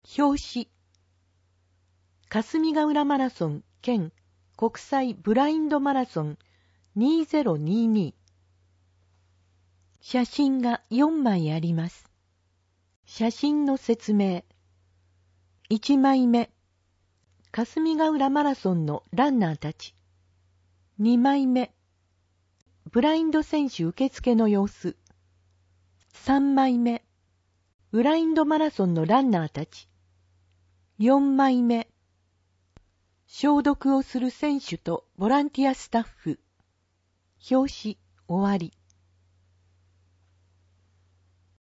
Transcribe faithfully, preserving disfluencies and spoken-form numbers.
表紙。霞ヶ浦マラソン兼国際ブラインドマラソンにせんにじゅうに。写真がよんまいあります。写真の説明。いちまいめ、霞ヶ浦マラソンのランナーたち。にまいめ、ブラインド選手受付の様子。さんまいめ、ブラインドマラソンのランナーたち。よんまいめ、消毒をする選手とボランティアスタッフ。表紙終わり。